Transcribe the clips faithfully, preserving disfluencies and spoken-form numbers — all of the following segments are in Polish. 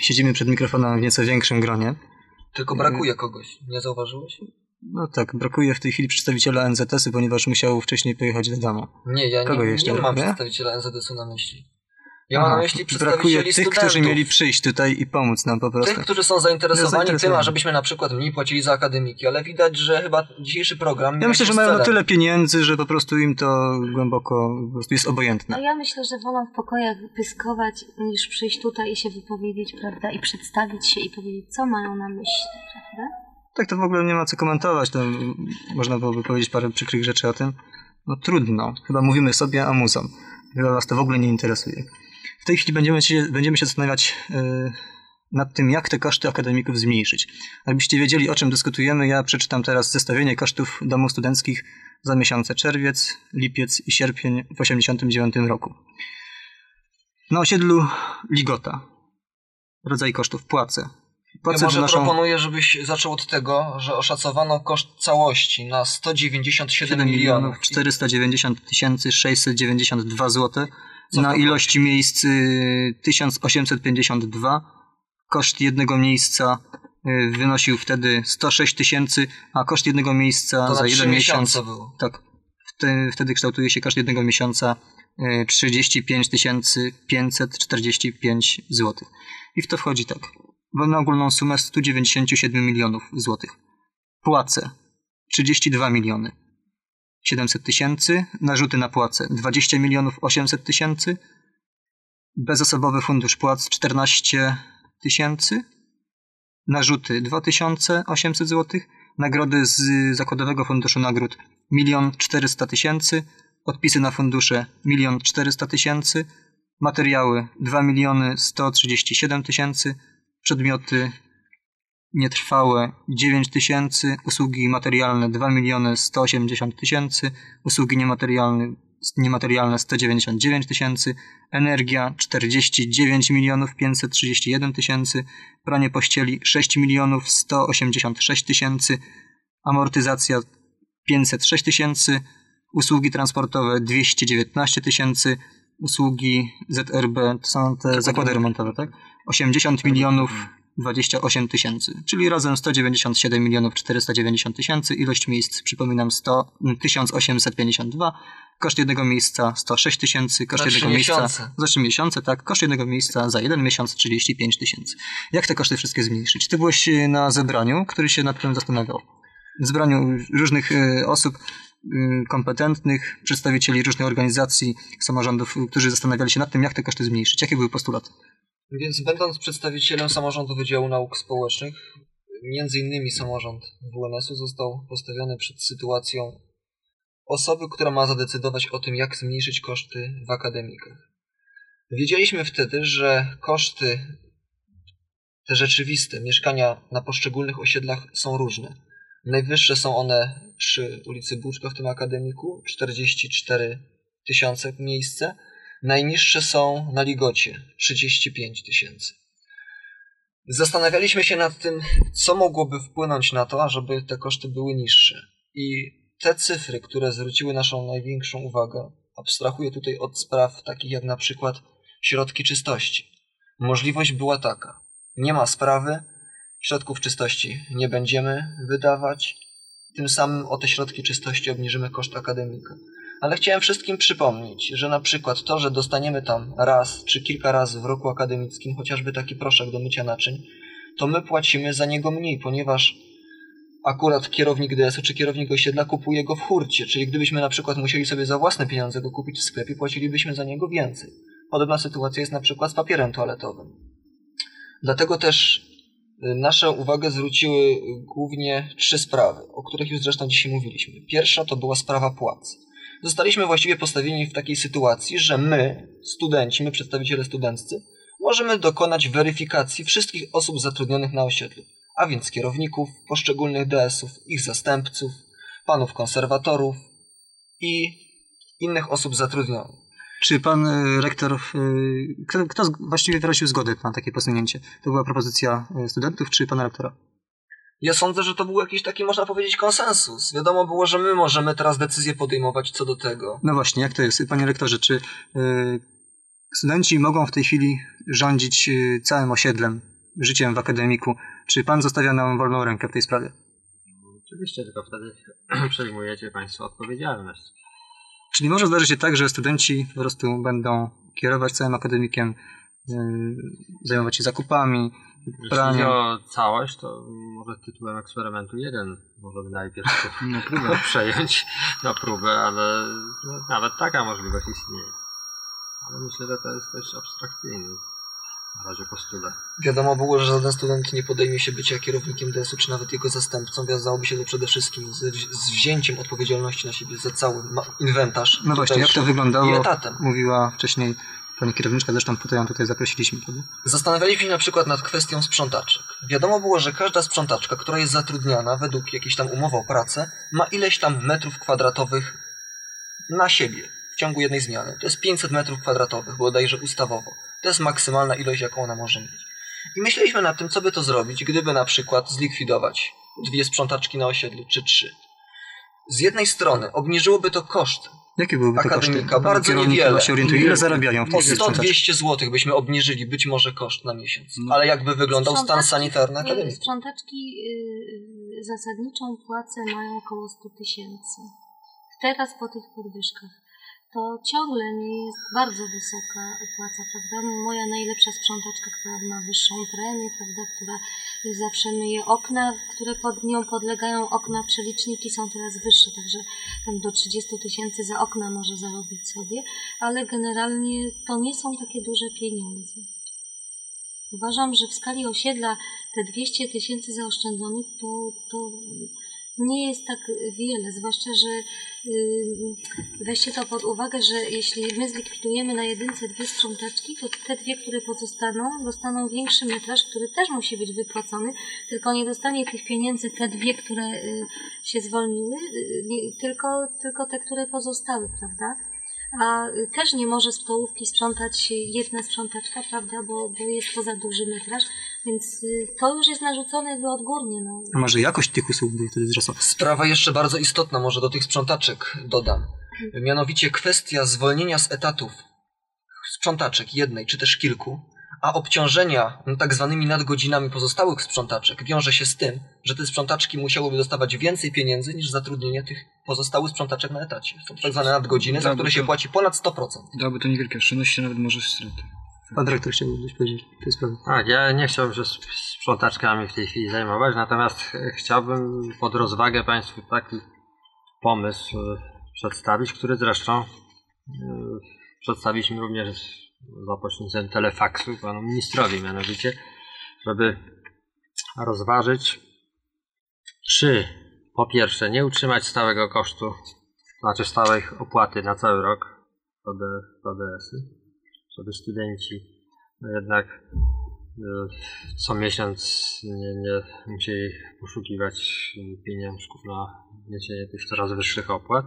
siedzimy przed mikrofonem w nieco większym gronie. Tylko brakuje kogoś, nie zauważyłeś? No tak, brakuje w tej chwili przedstawiciela en zet esu, ponieważ musiał wcześniej pojechać do domu. Nie, ja Kogo nie, jeszcze, nie mam nie? przedstawiciela en zet esu na myśli. Ja Aha, mam na myśli przedstawicieli brakuje tych, studentów. którzy mieli przyjść tutaj i pomóc nam po prostu. Tych, którzy są zainteresowani, zainteresowani tym, ażebyśmy na przykład mniej płacili za akademiki, ale widać, że chyba dzisiejszy program... Ja myślę, że mają na tyle pieniędzy, że po prostu im to głęboko po prostu jest obojętne. No ja myślę, że wolą w pokojach pyskować, niż przyjść tutaj i się wypowiedzieć, prawda, i przedstawić się i powiedzieć, co mają na myśli, prawda? Tak, to w ogóle nie ma co komentować, to można byłoby powiedzieć parę przykrych rzeczy o tym. No trudno, chyba mówimy sobie, a muzom. Chyba was to w ogóle nie interesuje. W tej chwili będziemy się, będziemy się zastanawiać yy, nad tym, jak te koszty akademików zmniejszyć. Jakbyście wiedzieli, o czym dyskutujemy, ja przeczytam teraz zestawienie kosztów domów studenckich za miesiące czerwiec, lipiec i sierpień w osiemdziesiątym dziewiątym roku. Na osiedlu Ligota. Rodzaj kosztów płace. Ja może naszą... proponuję, żebyś zaczął od tego, że oszacowano koszt całości na sto dziewięćdziesiąt siedem milionów czterysta dziewięćdziesiąt tysięcy sześćset dziewięćdziesiąt dwa złote. Na ilości miejsc tysiąc osiemset pięćdziesiąt dwa. Koszt jednego miejsca wynosił wtedy sto sześć tysięcy, a koszt jednego miejsca to za jeden miesiąc. Było. Tak. Wtedy, wtedy kształtuje się koszt jednego miesiąca trzydzieści pięć tysięcy pięćset czterdzieści pięć złotych. I w to wchodzi tak. Na ogólną sumę sto dziewięćdziesiąt siedem milionów złotych. Płace trzydzieści dwa miliony siedemset tysięcy. Narzuty na płace dwadzieścia milionów osiemset tysięcy. Bezosobowy fundusz płac czternaście tysięcy. Narzuty dwa tysiące osiemset złotych. Nagrody z Zakładowego Funduszu Nagród milion czterysta tysięcy. Odpisy na fundusze milion czterysta tysięcy. Materiały dwa miliony sto trzydzieści siedem tysięcy. Przedmioty nietrwałe dziewięć tysięcy, usługi materialne dwa miliony sto osiemdziesiąt tysięcy, usługi niematerialne, niematerialne sto dziewięćdziesiąt dziewięć tysięcy, energia czterdzieści dziewięć milionów pięćset trzydzieści jeden tysięcy, pranie pościeli sześć milionów sto osiemdziesiąt sześć tysięcy, amortyzacja pięćset sześć tysięcy, usługi transportowe dwieście dziewiętnaście tysięcy, usługi zet er be, to są te zakłady remontowe, tak? osiemdziesiąt milionów dwadzieścia osiem tysięcy, czyli razem sto dziewięćdziesiąt siedem milionów czterysta dziewięćdziesiąt tysięcy, ilość miejsc, przypominam, tysiąc osiemset pięćdziesiąt dwa, koszt jednego miejsca sto sześć tysięcy, koszt jednego miejsca za trzy miesiące, tak, koszt jednego miejsca za jeden miesiąc trzydzieści pięć tysięcy. Jak te koszty wszystkie zmniejszyć? Ty byłeś na zebraniu, który się nad tym zastanawiał. W zebraniu różnych y, osób y, kompetentnych, przedstawicieli różnych organizacji, samorządów, którzy zastanawiali się nad tym, jak te koszty zmniejszyć. Jakie były postulaty? Więc będąc przedstawicielem samorządu Wydziału Nauk Społecznych, między innymi samorząd W N S-u został postawiony przed sytuacją osoby, która ma zadecydować o tym, jak zmniejszyć koszty w akademikach. Wiedzieliśmy wtedy, że koszty te rzeczywiste mieszkania na poszczególnych osiedlach są różne. Najwyższe są one przy ulicy Buczka w tym akademiku, czterdzieści cztery tysiące miejsce. Najniższe są na Ligocie, trzydzieści pięć tysięcy. Zastanawialiśmy się nad tym, co mogłoby wpłynąć na to, ażeby te koszty były niższe. I te cyfry, które zwróciły naszą największą uwagę, abstrahuję tutaj od spraw takich jak na przykład środki czystości. Możliwość była taka. Nie ma sprawy, środków czystości nie będziemy wydawać, tym samym o te środki czystości obniżymy koszt akademika. Ale chciałem wszystkim przypomnieć, że na przykład to, że dostaniemy tam raz czy kilka razy w roku akademickim chociażby taki proszek do mycia naczyń, to my płacimy za niego mniej, ponieważ akurat kierownik D S-u czy kierownik osiedla kupuje go w hurcie, czyli gdybyśmy na przykład musieli sobie za własne pieniądze go kupić w sklepie, płacilibyśmy za niego więcej. Podobna sytuacja jest na przykład z papierem toaletowym. Dlatego też nasze uwagę zwróciły głównie trzy sprawy, o których już zresztą dzisiaj mówiliśmy. Pierwsza to była sprawa płac. Zostaliśmy właściwie postawieni w takiej sytuacji, że my, studenci, my przedstawiciele studenccy, możemy dokonać weryfikacji wszystkich osób zatrudnionych na osiedlu, a więc kierowników poszczególnych D S-ów, ich zastępców, panów konserwatorów i innych osób zatrudnionych. Czy pan rektor, kto, kto właściwie wyraził zgodę na takie posunięcie? To była propozycja studentów czy pana rektora? Ja sądzę, że to był jakiś taki, można powiedzieć, konsensus. Wiadomo było, że my możemy teraz decyzję podejmować co do tego. No właśnie, jak to jest? Panie rektorze, czy y, studenci mogą w tej chwili rządzić y, całym osiedlem życiem w akademiku. Czy pan zostawia nam wolną rękę w tej sprawie? Oczywiście, tylko wtedy przejmujecie Państwo odpowiedzialność. Czyli może zdarzyć się tak, że studenci po prostu będą kierować całym akademikiem, yy, zajmować się zakupami, Jeśli praniem. o całość, to może tytułem eksperymentu jeden może najpierw Na próbę. przejąć na próbę, ale no, nawet taka możliwość istnieje. Ale myślę, że to jest dość abstrakcyjny na razie postulat. Wiadomo było, że żaden student nie podejmie się bycia kierownikiem D S U, czy nawet jego zastępcą. Wiązałoby się to przede wszystkim z, z wzięciem odpowiedzialności na siebie za cały ma- inwentarz. No właśnie, jak to tutejszy wyglądało, I etatem. mówiła wcześniej pani kierowniczka, zresztą tutaj ją tutaj zaprosiliśmy, prawda? Zastanawialiśmy się na przykład nad kwestią sprzątaczek. Wiadomo było, że każda sprzątaczka, która jest zatrudniana według jakiejś tam umowy o pracę, ma ileś tam metrów kwadratowych na siebie w ciągu jednej zmiany. To jest pięćset metrów kwadratowych, bodajże ustawowo. To jest maksymalna ilość, jaką ona może mieć. I myśleliśmy nad tym, co by to zrobić, gdyby na przykład zlikwidować dwie sprzątaczki na osiedlu, czy trzy. Z jednej strony obniżyłoby to koszt Jakie byłyby te koszty? akademika, bardzo Kierownik niewiele. chyba się orientuje, ile zarabiają w O tej sto sprzątaczce? dwieście złotych byśmy obniżyli być może koszt na miesiąc. No. Ale jakby wyglądał stan Sprzątaczki- sanitarny akademika? Sprzątaczki y, zasadniczą płacę mają około sto tysięcy. Teraz po tych podwyżkach. To ciągle nie jest bardzo wysoka płaca, prawda? Moja najlepsza sprzątaczka, która ma wyższą premię, prawda, która zawsze myje okna, które pod nią podlegają okna, przeliczniki są teraz wyższe, także tam do trzydzieści tysięcy za okna może zarobić sobie, ale generalnie to nie są takie duże pieniądze. Uważam, że w skali osiedla te dwieście tysięcy zaoszczędzonych to, to nie jest tak wiele, zwłaszcza, że yy, weźcie to pod uwagę, że jeśli my zlikwidujemy na jedynce dwie sprzątaczki, to te dwie, które pozostaną, dostaną większy metraż, który też musi być wypłacony, tylko nie dostanie tych pieniędzy te dwie, które yy, się zwolniły, yy, nie, tylko, tylko te, które pozostały, prawda? A też nie może stołówki sprzątać jedna sprzątaczka, prawda, bo, bo jest to za duży metraż, więc y, to już jest narzucone jakby odgórnie. No. A może jakość tych usług by wtedy wzrosła? Sprawa jeszcze bardzo istotna, może do tych sprzątaczek dodam. Mianowicie kwestia zwolnienia z etatów sprzątaczek jednej czy też kilku, a obciążenia no, tak zwanymi nadgodzinami pozostałych sprzątaczek wiąże się z tym, że te sprzątaczki musiałyby dostawać więcej pieniędzy niż zatrudnienie tych pozostałych sprzątaczek na etacie. Są tak zwane nadgodziny, za Dałoby które się to- płaci ponad sto procent. Dałoby to niewielkie oszczędności, nawet może straty. Pan dyrektor chciałby coś powiedzieć w tej sprawie. Tak, ja nie chciałbym się sp- sprzątaczkami w tej chwili zajmować, natomiast ch- chciałbym pod rozwagę Państwu taki pomysł e, przedstawić, który zresztą e, przedstawiliśmy również za pośrednictwem telefaksu panu ministrowi, mianowicie, żeby rozważyć, czy po pierwsze nie utrzymać stałego kosztu, znaczy stałej opłaty na cały rok do D S y, żeby studenci no jednak y, co miesiąc nie, nie musieli poszukiwać pieniążków na niesienie tych coraz wyższych opłat.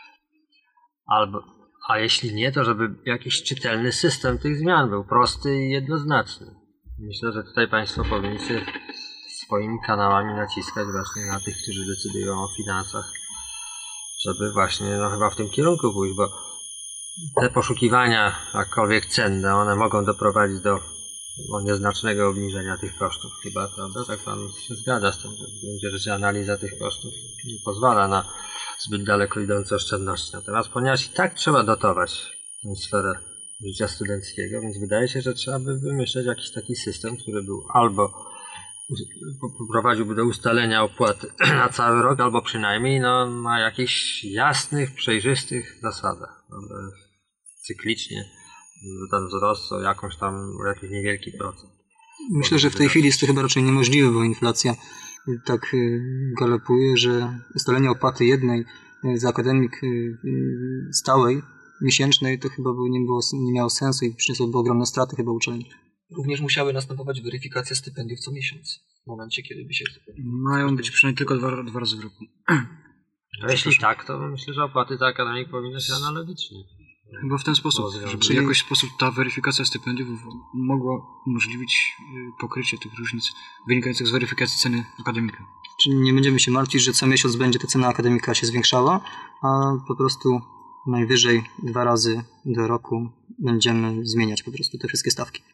Albo, a jeśli nie, to żeby jakiś czytelny system tych zmian był prosty i jednoznaczny. Myślę, że tutaj Państwo powinniście swoimi kanałami naciskać właśnie na tych, którzy decydują o finansach, żeby właśnie no, chyba w tym kierunku pójść, bo te poszukiwania, jakkolwiek cenne, one mogą doprowadzić do no, nieznacznego obniżenia tych kosztów. Chyba, prawda? Tak Pan się zgadza z tym, że w gruncie rzeczy analiza tych kosztów nie pozwala na zbyt daleko idące oszczędności. Natomiast ponieważ i tak trzeba dotować tę sferę życia studenckiego, więc wydaje się, że trzeba by wymyśleć jakiś taki system, który był albo prowadziłby do ustalenia opłaty na cały rok, albo przynajmniej no, na jakichś jasnych, przejrzystych zasadach. Prawda? Cyklicznie ten wzrost o jakąś tam, o jakiś niewielki procent. Myślę, że w tej chwili jest to chyba raczej niemożliwe, bo inflacja tak y, galopuje, że ustalenie opłaty jednej y, za akademik y, y, stałej, miesięcznej, to chyba by nie, było, nie miało sensu i przyniosłoby ogromne straty chyba uczelni. Również musiały następować weryfikacje stypendiów co miesiąc. W momencie, kiedy by się... Mają być przynajmniej tylko dwa, dwa razy w roku. No, jeśli tak, to myślę, że opłaty za akademik powinny się analogicznie. Chyba w ten sposób, żeby Czyli- w jakiś sposób ta weryfikacja stypendiów mogła umożliwić y, pokrycie tych różnic wynikających z weryfikacji ceny akademika. Czyli nie będziemy się martwić, że co miesiąc będzie ta cena akademika się zwiększała, a po prostu najwyżej dwa razy do roku będziemy zmieniać po prostu te wszystkie stawki.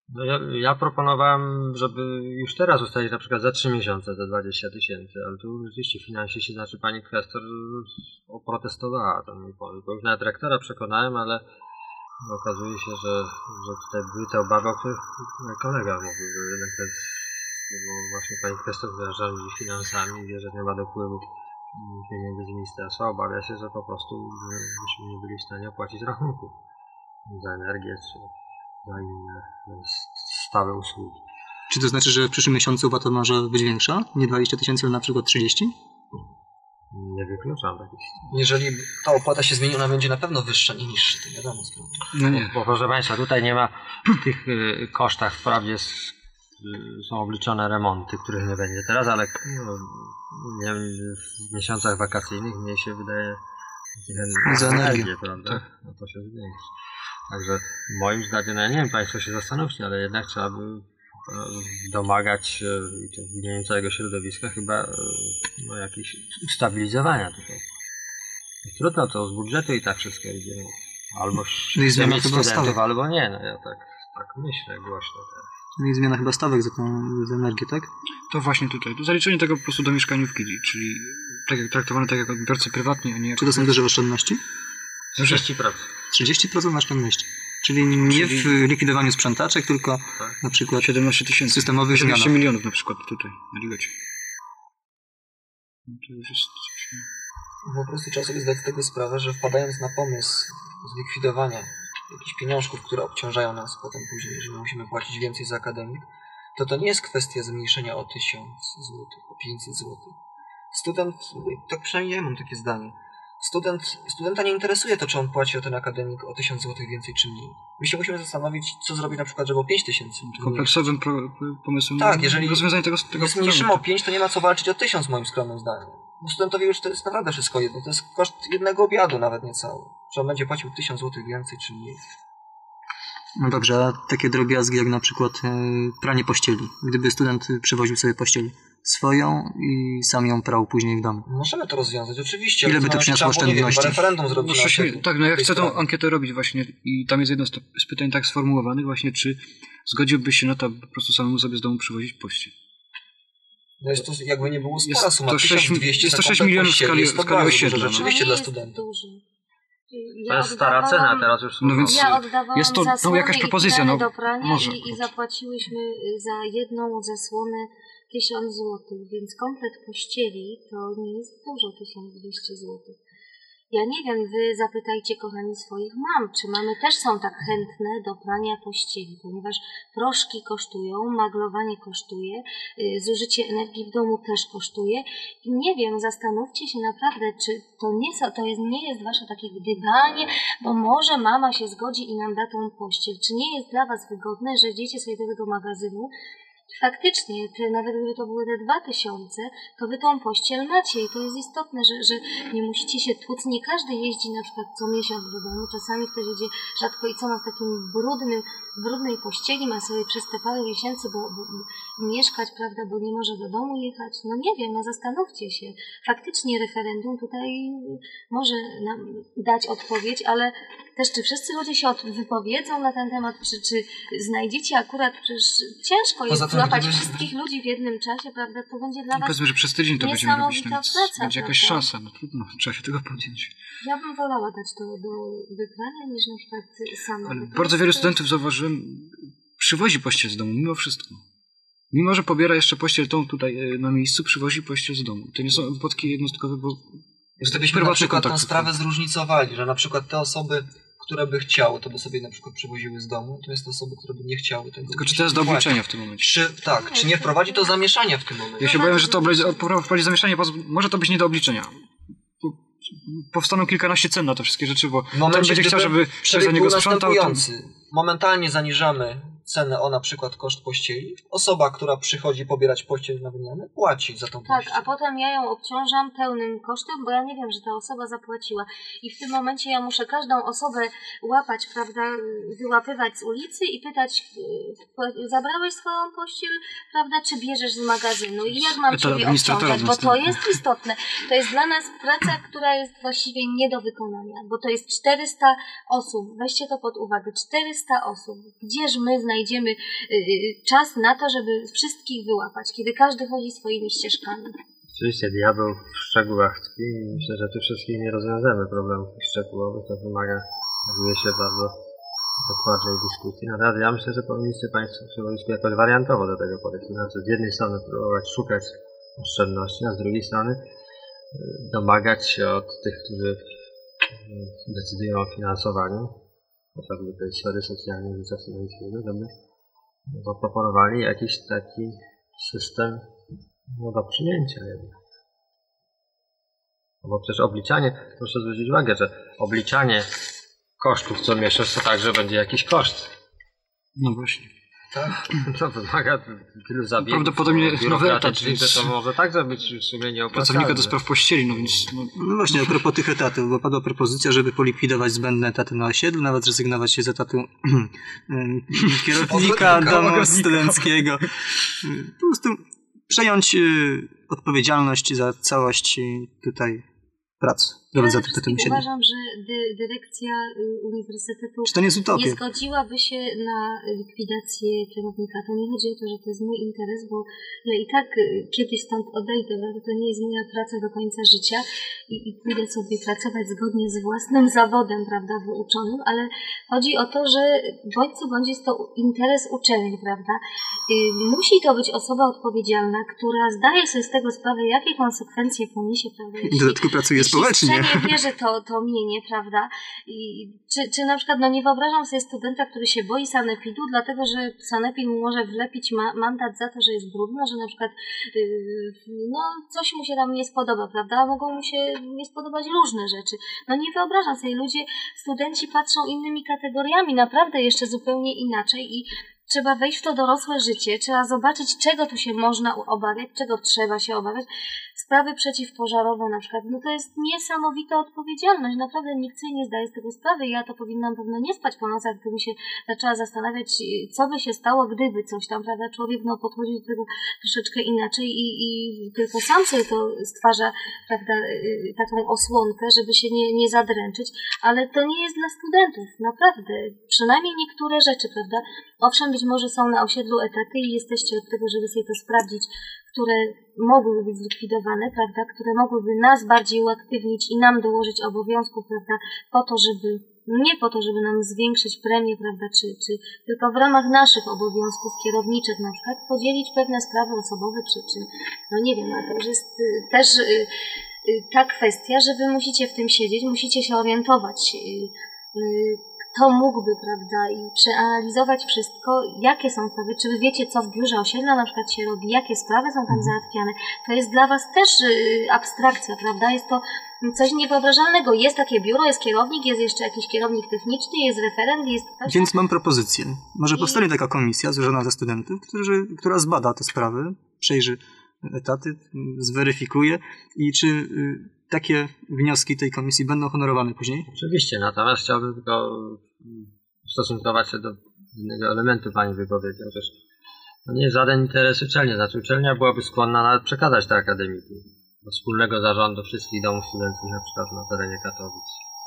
No ja, ja proponowałem, żeby już teraz ustalić na przykład za trzy miesiące te dwadzieścia tysięcy, ale tu rzeczywiście finansiści, znaczy pani kwestor oprotestowała ten mój pomysł, bo już nawet rektora przekonałem, ale okazuje się, że, że tutaj były te obawy, o których mój kolega mówił, że jednak ten, bo właśnie pani kwestor rządzi finansami, wie, że nie ma dopływu pieniędzy z ministerstwa, obawia się, że po prostu byśmy nie byli w stanie opłacić rachunków za energię czy za inne stałe usługi. Czy to znaczy, że w przyszłym miesiącu opłata może być większa? Nie dwadzieścia tysięcy, ale na przykład trzydzieści? Nie wykluczam takich sytuacji. Jeżeli ta opłata się zmieni, ona będzie na pewno wyższa, nie niższa, to wiadomo sprawa. No nie. Bo proszę Państwa, tutaj nie ma w tych y, kosztach wprawdzie s- y, są obliczone remonty, których nie będzie teraz, ale no, nie wiem, w miesiącach wakacyjnych mniej się wydaje Za energię. prawda? No to się zwiększy. Także moim zdaniem, no ja nie wiem, Państwo się zastanówcie, ale jednak trzeba by e, domagać się i to w imieniu całego środowiska chyba e, no, jakieś ustabilizowania tutaj. Trudno to z budżetu i tak wszystko idzie. No. Albo No i zmiana mieć chyba studentów, stawek. albo nie. No ja tak, tak myślę głośno teraz. Czyli zmiana chyba stawek za tą za energię, tak? To właśnie tutaj. To zaliczenie tego po prostu do mieszkaniówki, czyli tak jak traktowane tak jak odbiorcy prywatni, a nie jako... Czy to są duże oszczędności? trzydzieści procent. trzydzieści procent oszczędności. Czyli nie w likwidowaniu sprzątaczek, tylko Tak. na przykład siedemnaście tysięcy. systemowych osiemnaście zmianach. milionów na przykład tutaj na Ligecie. No to już jest coś... Po prostu trzeba sobie zdać z tego sprawę, że wpadając na pomysł zlikwidowania jakichś pieniążków, które obciążają nas potem później, jeżeli musimy płacić więcej za akademik, to to nie jest kwestia zmniejszenia o tysiąc złotych, o pięćset złotych. Student, tak przynajmniej ja mam takie zdanie, student, studenta nie interesuje to, czy on płaci o ten akademik o tysiąc złotych więcej czy mniej. My się musimy zastanowić, co zrobić na przykład, żeby o pięć tysięcy. Kompleksowym pro, pomysłem Tak, jeżeli rozwiązanie tego, tego nie zmniejszymy o pięć, to nie ma co walczyć o tysiąc moim skromnym zdaniem. Bo studentowi już to jest naprawdę wszystko jedno. To jest koszt jednego obiadu, nawet nie cały. Czy on będzie płacił tysiąc złotych więcej, czy mniej. No dobrze, a takie drobiazgi jak na przykład e, pranie pościeli. Gdyby student przywoził sobie pościel swoją i sam ją prał później w domu. Możemy to rozwiązać, oczywiście. Ile ale by to nam się przyniosło trzeba było, nie wiem, oszczędności? chyba referendum zrobić. No, na sześć, tej- tak, no ja tej chcę tą sprawie. ankietę robić właśnie i tam jest jedno z, to, z pytań tak sformułowanych właśnie, czy zgodziłbyś się na to, aby po prostu samemu sobie z domu przywozić pościel. No jest to jakby nie było Jest spora suma. to sześć tysiąc dwieście jest to za sześć komplet milionów w pościeli skali- jest to w skali bardzo dużo osiedla, no. Rzeczywiście No dla nie studentów. jest duży. To jest stara cena, teraz już No więc Ja oddawałam jest to no, zasłony jakaś i propozycja, plany no do prania może. i, i zapłaciłyśmy za jedną zasłonę tysiąc złotych, więc komplet pościeli to nie jest dużo, tysiąc dwieście złotych. Ja nie wiem, wy zapytajcie kochani swoich mam, czy mamy też są tak chętne do prania pościeli, ponieważ proszki kosztują, maglowanie kosztuje, y, zużycie energii w domu też kosztuje i nie wiem, zastanówcie się naprawdę, czy to nie, są, to jest, nie jest wasze takie gdybanie, bo może mama się zgodzi i nam da tą pościel. Czy nie jest dla was wygodne, że idziecie sobie do tego magazynu, faktycznie, te, nawet gdyby to były te dwa tysiące, to wy tą pościel macie i to jest istotne, że, że nie musicie się tłuc. Nie każdy jeździ na przykład co miesiąc do domu, czasami ktoś jedzie rzadko i co ma w takim brudnym, brudnej pościeli, ma sobie przez te parę miesięcy bo, bo, bo mieszkać, prawda, bo nie może do domu jechać. No nie wiem, no zastanówcie się. Faktycznie referendum tutaj może nam dać odpowiedź, ale też czy wszyscy ludzie się od, wypowiedzą na ten temat, czy, czy znajdziecie akurat, przecież ciężko jest Poza tym, złapać gdyby- wszystkich ludzi w jednym czasie, prawda, to będzie dla was... Powiedzmy, że przez tydzień to będziemy robić, no niesamowita więc praca, będzie jakaś prawda? szansa, no trudno, trzeba się tego podjąć. Ja bym wolała dać to do wybrania niż na przykład sama. Ale bo to bardzo jest- wielu studentów, zauważyłem, przywozi pościel z domu, mimo wszystko. Mimo, że pobiera jeszcze pościel tą tutaj e, na miejscu, przywozi pościel z domu. To nie są wypadki jednostkowe, bo jest Gdybyśmy na prywatny przykład tę kontakt. sprawę zróżnicowali, że na przykład te osoby, które by chciały, to by sobie na przykład przywoziły z domu, to jest te osoby, które by nie chciały tego. Tylko czy to jest do obliczenia w tym momencie? Czy, tak, czy nie wprowadzi to zamieszania w tym momencie? Ja się boję, że to obli- wprowadzi zamieszanie, bo może to być nie do obliczenia. Po- Powstaną kilkanaście cen na te wszystkie rzeczy, bo W ten momencie, będzie chciał, gdyby żeby ktoś za przebieg niego był sprzątał. To... następujący. Momentalnie zaniżamy cenę o na przykład koszt pościeli. Osoba, która przychodzi pobierać pościel na wymianę, płaci za tą Tak, pościel. a potem ja ją obciążam pełnym kosztem, bo ja nie wiem, że ta osoba zapłaciła. I w tym momencie ja muszę każdą osobę łapać, prawda, wyłapywać z ulicy i pytać, y, zabrałeś swoją pościel, prawda, czy bierzesz z magazynu i jak mam To ciebie administratora obciążać, bo to następny. jest istotne. To jest dla nas praca, która jest właściwie nie do wykonania, bo to jest czterysta osób, weźcie to pod uwagę, czterysta osób. Gdzież my znajdziemy znajdziemy czas na to, żeby wszystkich wyłapać, kiedy każdy chodzi swoimi ścieżkami. Oczywiście diabeł w szczegółach tkwi i myślę, że tu wszystkich nie rozwiążemy problemów szczegółowych, to wymaga, okazuje się, bardzo dokładnej dyskusji. Natomiast ja myślę, że powinniście Państwo w środowisku jakoś wariantowo do tego podejść. Znaczy z jednej strony próbować szukać oszczędności, a z drugiej strony domagać się od tych, którzy decydują o finansowaniu, chociażby tej sfery socjalnej życia studenckiego, żeby zaproponowali jakiś taki system no, do przyjęcia jednak. No bo przecież obliczanie, proszę zwrócić uwagę, że obliczanie kosztów co miesiąc to także będzie jakiś koszt. No właśnie. Tak? To wymaga tylu zabiegów Prawdopodobnie nowy etat, że to może także być w sumie nieopłacalne. Pracownika do spraw pościeli, no więc... No. No właśnie, a propos tych etatów, bo padła propozycja, żeby polikwidować zbędne etaty na osiedlu, nawet zrezygnować się z etatu kierownika domu studenckiego. Po prostu przejąć odpowiedzialność za całość tutaj prac. Ja uważam, że dy, dyrekcja uniwersytetu Czy to nie jest utopia? nie zgodziłaby się na likwidację kierownika. To nie chodzi o to, że to jest mój interes, bo ja i tak kiedyś stąd odejdę, prawda? To nie jest moja praca do końca życia i, i pójdę sobie pracować zgodnie z własnym zawodem, prawda, wyuczonym, ale chodzi o to, że bądź co bądź jest to interes uczelni, prawda? Musi to być osoba odpowiedzialna, która zdaje sobie z tego sprawę, jakie konsekwencje poniesie, prawda? W dodatku pracuje społecznie. Nie bierze to, to mienie, prawda? I czy, czy na przykład, no nie wyobrażam sobie studenta, który się boi sanepidu, dlatego że sanepid mu może wlepić ma, mandat za to, że jest brudno, że na przykład yy, no coś mu się tam nie spodoba, prawda? Mogą mu się nie spodobać różne rzeczy. No nie wyobrażam sobie, ludzie, studenci patrzą innymi kategoriami, naprawdę jeszcze zupełnie inaczej i trzeba wejść w to dorosłe życie, trzeba zobaczyć, czego tu się można obawiać, czego trzeba się obawiać. Sprawy przeciwpożarowe na przykład, no to jest niesamowita odpowiedzialność, naprawdę nikt sobie nie zdaje z tego sprawy. Ja to powinnam pewno nie spać po nocach, gdybym się zaczęła zastanawiać, co by się stało, gdyby coś tam, prawda, człowiek no podchodzi do tego troszeczkę inaczej i, i tylko sam sobie to stwarza, prawda, taką osłonkę, żeby się nie, nie zadręczyć, ale to nie jest dla studentów, naprawdę, przynajmniej niektóre rzeczy, prawda, owszem, być może są na osiedlu etaty i jesteście od tego, żeby sobie to sprawdzić, które mogłyby być zlikwidowane, prawda, które mogłyby nas bardziej uaktywnić i nam dołożyć obowiązków, prawda, po to, żeby, nie po to, żeby nam zwiększyć premię, prawda, czy, czy tylko w ramach naszych obowiązków kierowniczych na przykład podzielić pewne sprawy osobowe, czy, czy no nie wiem, ale to już jest y, też y, y, ta kwestia, że wy musicie w tym siedzieć, musicie się orientować, y, y, kto mógłby, prawda, i przeanalizować wszystko, jakie są sprawy, czy wy wiecie, co w biurze osiedla na przykład się robi, jakie sprawy są tam załatwiane. To jest dla was też y, abstrakcja, prawda, jest to coś niewyobrażalnego. Jest takie biuro, jest kierownik, jest jeszcze jakiś kierownik techniczny, jest referent, jest ktoś... Więc mam propozycję. Może I... powstanie taka komisja złożona ze studentów, którzy, która zbada te sprawy, przejrzy etaty, zweryfikuje i czy... Y, takie wnioski tej komisji będą honorowane później? Oczywiście, natomiast chciałbym tylko ustosunkować się do innego elementu Pani wypowiedzi. Otóż to nie jest żaden interes uczelni, znaczy uczelnia byłaby skłonna nawet przekazać te akademiki do wspólnego zarządu wszystkich domów studenckich, na przykład na terenie Katowic.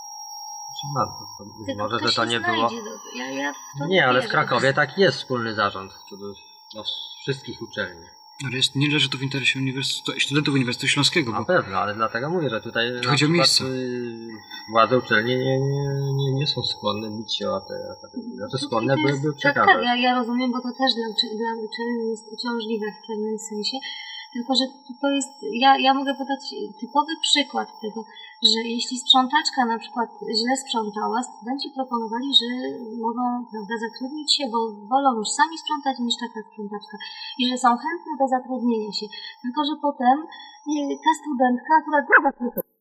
Być może, że to nie było... Ja, ja to nie, ale w Krakowie tak jest wspólny zarząd do wszystkich uczelni. Ale jest, nie leży to w interesie uniwersytetu, studentów Uniwersytetu Śląskiego. Na bo... pewno, ale dlatego mówię, że tutaj na chodzi o przykład miejsce. władze uczelni nie, nie, nie, nie są skłonne bić się o te akademie. Znaczy skłonne to byłyby jest, przekazać. Tak, tak, ja, ja rozumiem, bo to też dla, uczy- dla uczelni jest uciążliwe w pewnym sensie. Tylko, że to jest, ja, ja mogę podać typowy przykład tego, że jeśli sprzątaczka na przykład źle sprzątała, studenci proponowali, że mogą, prawda, zatrudnić się, bo wolą już sami sprzątać niż taka sprzątaczka i że są chętne do zatrudnienia się. Tylko, że potem ta studentka akurat